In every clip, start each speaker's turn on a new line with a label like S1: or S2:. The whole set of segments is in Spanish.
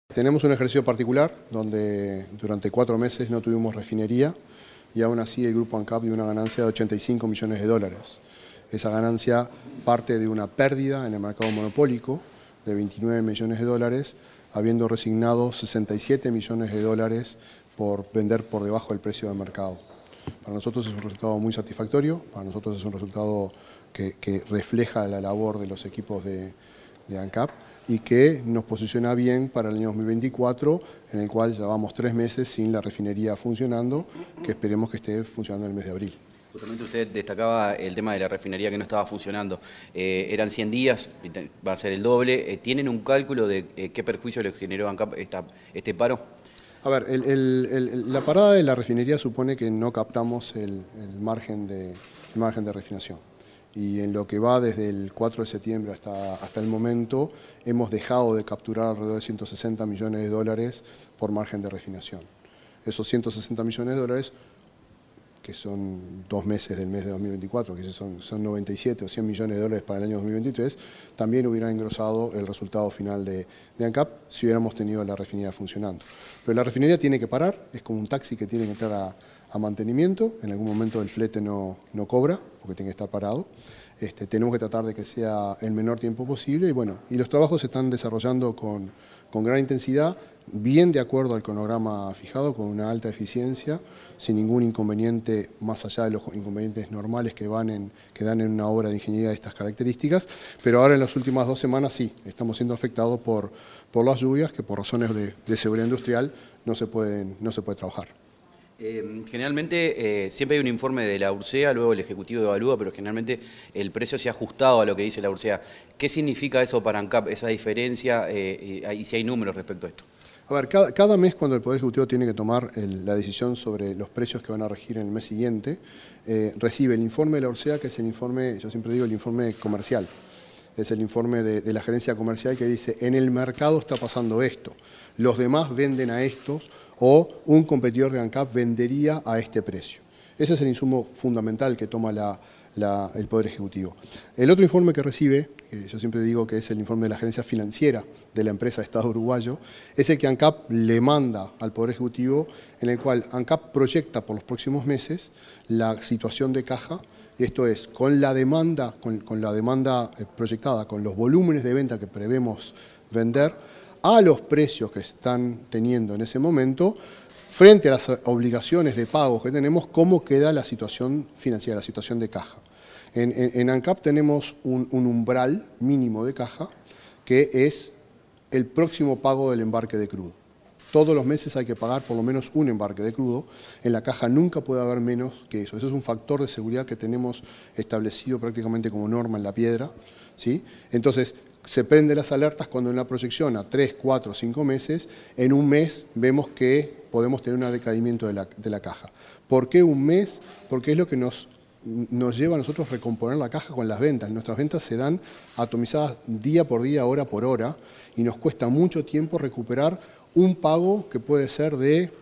S1: Tenemos un ejercicio particular donde durante 4 meses no tuvimos refinería y aún así el grupo ANCAP dio una ganancia de 85 millones de dólares. Esa ganancia parte de una pérdida en el mercado monopólico de 29 millones de dólares, habiendo resignado 67 millones de dólares por vender por debajo del precio del mercado. Para nosotros es un resultado muy satisfactorio, para nosotros es un resultado que refleja la labor de los equipos de ANCAP y que nos posiciona bien para el año 2024, en el cual llevamos 3 meses sin la refinería funcionando, que esperemos que esté funcionando en el mes de abril.
S2: Justamente usted destacaba el tema de la refinería que no estaba funcionando. Eran 100 días, va a ser el doble. ¿Tienen un cálculo de qué perjuicio le generó a ANCAP este paro?
S1: A ver, la parada de la refinería supone que no captamos el margen de refinación. Y en lo que va desde el 4 de septiembre hasta el momento, hemos dejado de capturar alrededor de 160 millones de dólares por margen de refinación. Esos 160 millones de dólares, que son 2 meses del mes de 2024, que son 97 o 100 millones de dólares para el año 2023, también hubieran engrosado el resultado final de ANCAP si hubiéramos tenido la refinería funcionando. Pero la refinería tiene que parar, es como un taxi que tiene que entrar a mantenimiento, en algún momento el flete no cobra, porque tiene que estar parado. Tenemos que tratar de que sea el menor tiempo posible y los trabajos se están desarrollando con gran intensidad, bien de acuerdo al cronograma fijado, con una alta eficiencia, sin ningún inconveniente más allá de los inconvenientes normales que dan en una obra de ingeniería de estas características, pero ahora en las últimas 2 semanas sí, estamos siendo afectados por las lluvias, que por razones de seguridad industrial no se puede trabajar.
S2: Generalmente siempre hay un informe de la URSEA, luego el Ejecutivo evalúa, pero generalmente el precio se ha ajustado a lo que dice la URSEA. ¿Qué significa eso para ANCAP, esa diferencia, y si hay números respecto a esto?
S1: A ver, cada mes cuando el Poder Ejecutivo tiene que tomar la decisión sobre los precios que van a regir en el mes siguiente, recibe el informe de la URSEA, que es el informe, yo siempre digo, el informe comercial. Es el informe de la gerencia comercial que dice, en el mercado está pasando esto, los demás venden a estos, o un competidor de ANCAP vendería a este precio. Ese es el insumo fundamental que toma el Poder Ejecutivo. El otro informe que recibe, que yo siempre digo que es el informe de la gerencia financiera de la empresa Estado Uruguayo, es el que ANCAP le manda al Poder Ejecutivo, en el cual ANCAP proyecta por los próximos meses la situación de caja. Esto es, con la demanda proyectada, con los volúmenes de venta que prevemos vender, a los precios que están teniendo en ese momento, frente a las obligaciones de pago que tenemos, cómo queda la situación financiera, la situación de caja. En ANCAP tenemos un umbral mínimo de caja, que es el próximo pago del embarque de crudo. Todos los meses hay que pagar por lo menos un embarque de crudo. En la caja nunca puede haber menos que eso. Eso es un factor de seguridad que tenemos establecido prácticamente como norma en la piedra, ¿sí? Entonces, se prenden las alertas cuando en la proyección a 3, 4, 5 meses, en un mes vemos que podemos tener un decaimiento de la caja. ¿Por qué un mes? Porque es lo que nos lleva a nosotros recomponer la caja con las ventas. Nuestras ventas se dan atomizadas día por día, hora por hora, y nos cuesta mucho tiempo recuperar un pago que puede ser de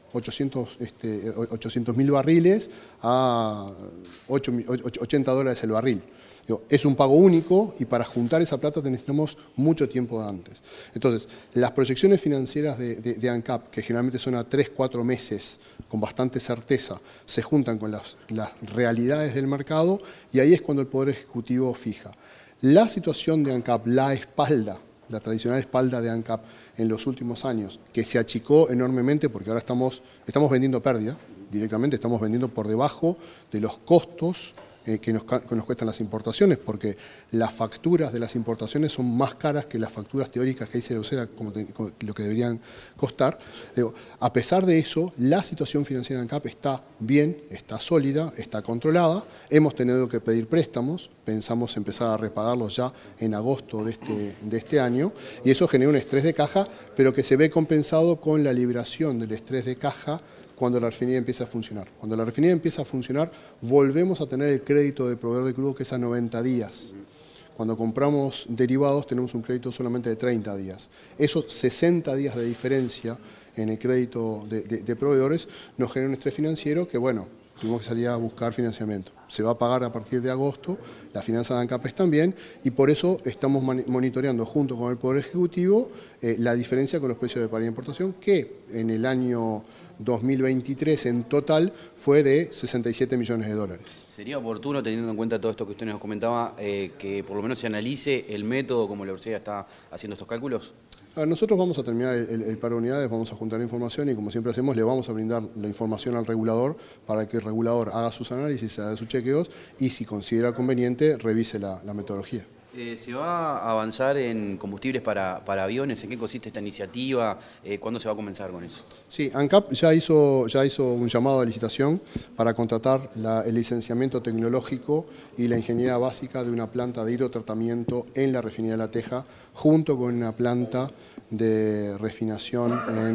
S1: 800.000 barriles a $80 el barril. Es un pago único y para juntar esa plata necesitamos mucho tiempo de antes. Entonces, las proyecciones financieras de ANCAP, que generalmente son a 3, 4 meses, con bastante certeza, se juntan con las realidades del mercado y ahí es cuando el Poder Ejecutivo fija. La situación de ANCAP, la tradicional espalda de ANCAP en los últimos años, que se achicó enormemente porque ahora estamos vendiendo pérdida, directamente estamos vendiendo por debajo de los costos que nos cuestan las importaciones, porque las facturas de las importaciones son más caras que las facturas teóricas que dice la URSEA, como lo que deberían costar. A pesar de eso, la situación financiera de ANCAP está bien, está sólida, está controlada. Hemos tenido que pedir préstamos, pensamos empezar a repagarlos ya en agosto de este año, y eso genera un estrés de caja, pero que se ve compensado con la liberación del estrés de caja cuando la refinería empieza a funcionar. Cuando la refinería empieza a funcionar, volvemos a tener el crédito de proveedor de crudo que es a 90 días. Cuando compramos derivados tenemos un crédito solamente de 30 días. Esos 60 días de diferencia en el crédito de proveedores nos genera un estrés financiero que, bueno, tuvimos que salir a buscar financiamiento. Se va a pagar a partir de agosto, la finanza de ANCAP también, y por eso estamos monitoreando junto con el Poder Ejecutivo la diferencia con los precios de paridad de importación, que en el año 2023 en total fue de 67 millones de dólares.
S2: ¿Sería oportuno, teniendo en cuenta todo esto que usted nos comentaba, que por lo menos se analice el método como la Ursea está haciendo estos cálculos?
S1: Nosotros vamos a terminar el paro de unidades, vamos a juntar información y como siempre hacemos, le vamos a brindar la información al regulador para que el regulador haga sus análisis, haga sus chequeos y si considera conveniente revise la metodología.
S2: ¿Se va a avanzar en combustibles para aviones? ¿En qué consiste esta iniciativa? ¿Cuándo se va a comenzar con eso?
S1: Sí, ANCAP ya hizo un llamado de licitación para contratar el licenciamiento tecnológico y la ingeniería básica de una planta de hidrotratamiento en la refinería de La Teja, junto con una planta de refinación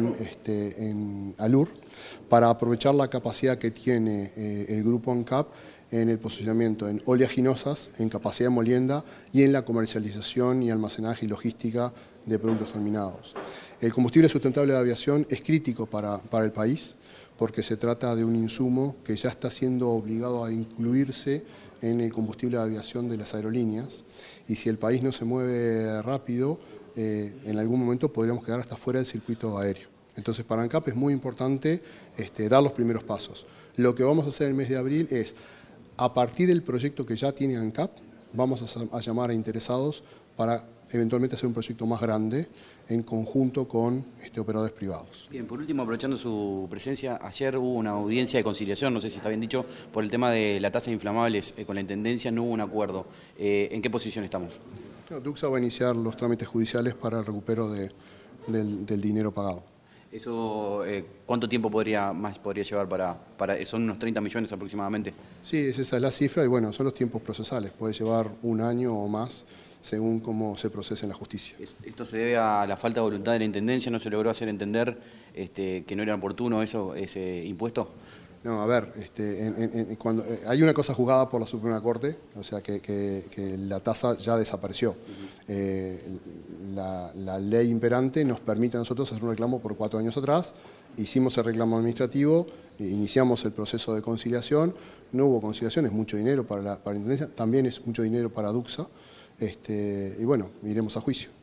S1: en Alur, para aprovechar la capacidad que tiene el grupo ANCAP en el posicionamiento en oleaginosas, en capacidad de molienda y en la comercialización y almacenaje y logística de productos terminados. El combustible sustentable de aviación es crítico para el país porque se trata de un insumo que ya está siendo obligado a incluirse en el combustible de aviación de las aerolíneas y si el país no se mueve rápido, en algún momento podríamos quedar hasta fuera del circuito aéreo. Entonces para ANCAP es muy importante dar los primeros pasos. Lo que vamos a hacer el mes de abril es, a partir del proyecto que ya tiene ANCAP, vamos a llamar a interesados para eventualmente hacer un proyecto más grande en conjunto con operadores privados.
S2: Bien, por último, aprovechando su presencia, ayer hubo una audiencia de conciliación, no sé si está bien dicho, por el tema de la tasa de inflamables. Con la Intendencia no hubo un acuerdo. ¿En qué posición estamos?
S1: Duxa va a iniciar los trámites judiciales para el recupero del dinero pagado.
S2: ¿Eso cuánto tiempo podría llevar para son unos 30 millones aproximadamente?
S1: Sí, esa es la cifra y bueno, son los tiempos procesales. Puede llevar un año o más según cómo se procese en la justicia.
S2: ¿Esto se debe a la falta de voluntad de la Intendencia? ¿No se logró hacer entender que no era oportuno ese impuesto?
S1: No, a ver, cuando hay una cosa juzgada por la Suprema Corte, o sea que la tasa ya desapareció. La ley imperante nos permite a nosotros hacer un reclamo por 4 años atrás, hicimos el reclamo administrativo, iniciamos el proceso de conciliación, no hubo conciliación, es mucho dinero para la Intendencia, también es mucho dinero para Duxa, y bueno, iremos a juicio.